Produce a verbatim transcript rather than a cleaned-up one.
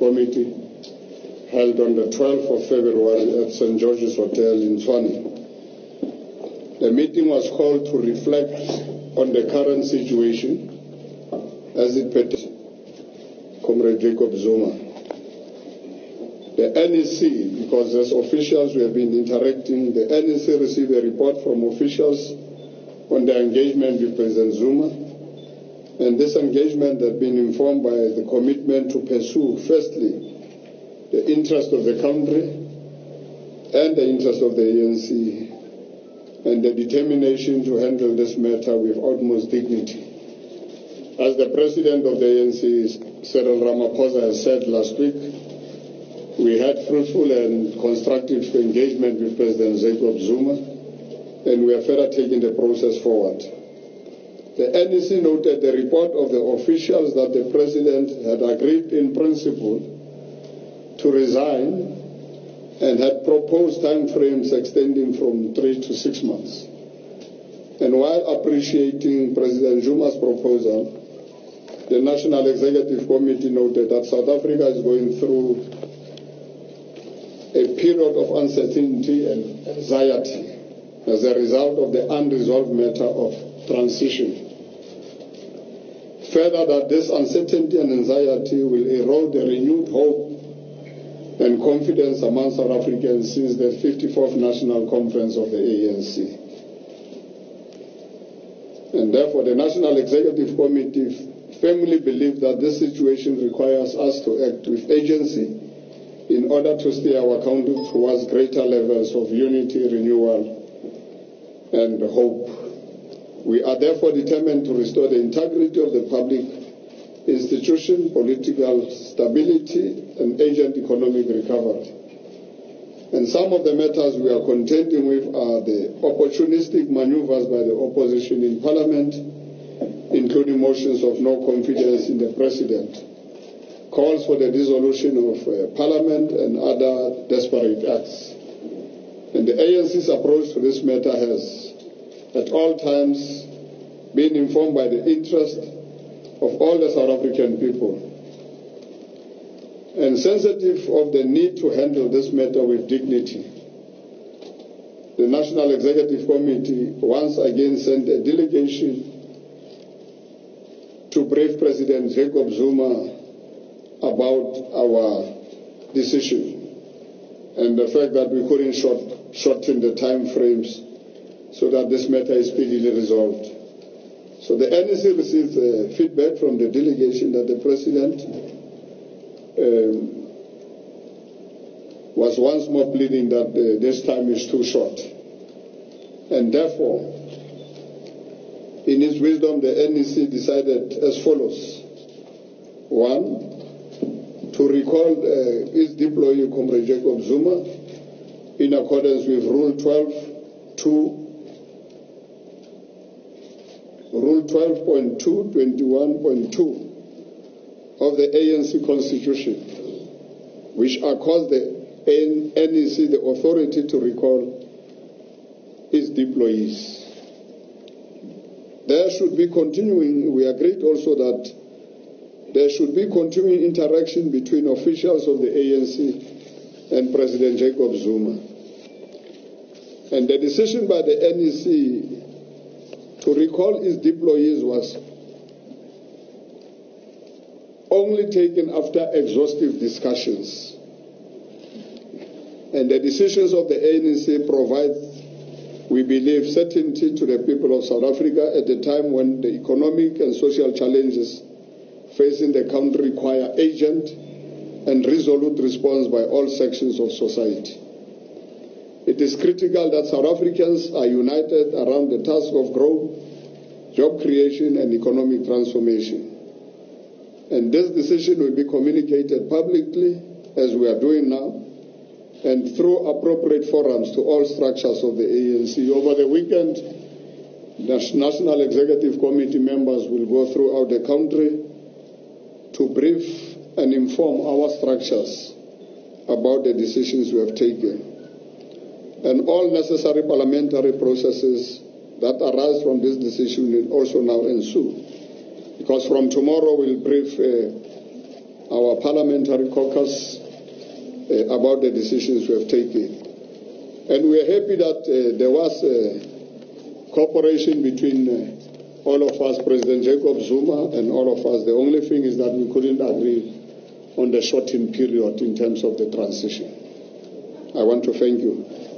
Committee held on the twelfth of February at Saint George's Hotel in Tshwane. The meeting was called to reflect on the current situation as it pertains to Comrade Jacob Zuma. The N E C, because as officials we have been interacting, the N E C received a report from officials on the engagement with President Zuma, and this engagement had been informed by the commitment to pursue, firstly, the interest of the country and the interest of the A N C, and the determination to handle this matter with utmost dignity. As the President of the A N C, Cyril Ramaphosa, has said last week, we had fruitful and constructive engagement with President Jacob Zuma, and we are further taking the process forward. The N E C noted the report of the officials that the President had agreed in principle to resign and had proposed time frames extending from three to six months. And while appreciating President Zuma's proposal, the National Executive Committee noted that South Africa is going through a period of uncertainty and anxiety as a result of the unresolved matter of transition. Further, that this uncertainty and anxiety will erode the renewed hope and confidence among South Africans since the fifty-fourth National Conference of the A N C. And therefore, the National Executive Committee firmly believes that this situation requires us to act with agency in order to steer our country towards greater levels of unity, renewal, and hope. We are therefore determined to restore the integrity of the public institution, political stability, and agent economic recovery. And some of the matters we are contending with are the opportunistic maneuvers by the opposition in Parliament, including motions of no confidence in the President, calls for the dissolution of uh, Parliament, and other desperate acts. And the A N C's approach to this matter has at all times been informed by the interest of all the South African people, and sensitive of the need to handle this matter with dignity. The National Executive Committee once again sent a delegation to brief President Jacob Zuma about our decision and the fact that we couldn't short, shorten the time frames so that this matter is speedily resolved. So the N E C received uh, feedback from the delegation that the President um, was once more pleading that uh, this time is too short. And therefore, in its wisdom, the N E C decided as follows. One, to recall uh, its deployee, Comrade Jacob Zuma, in accordance with Rule twelve point two, Rule twelve point two, twenty-one point two of the A N C Constitution, which accords the N E C the authority to recall its deployees. There should be continuing, we agreed also that there should be continuing interaction between officials of the A N C and President Jacob Zuma. And the decision by the N E C to recall its deployees was only taken after exhaustive discussions. And the decisions of the A N C provide, we believe, certainty to the people of South Africa at the time when the economic and social challenges facing the country require urgent and resolute response by all sections of society. It is critical that South Africans are united around the task of growth, job creation, and economic transformation. And this decision will be communicated publicly, as we are doing now, and through appropriate forums to all structures of the A N C. Over the weekend, the National Executive Committee members will go throughout the country to brief and inform our structures about the decisions we have taken. And all necessary parliamentary processes that arise from this decision will also now ensue. Because from tomorrow we'll brief uh, our parliamentary caucus uh, about the decisions we have taken. And we are happy that uh, there was uh, cooperation between uh, all of us, President Jacob Zuma and all of us. The only thing is that we couldn't agree on the shortened period in terms of the transition. I want to thank you.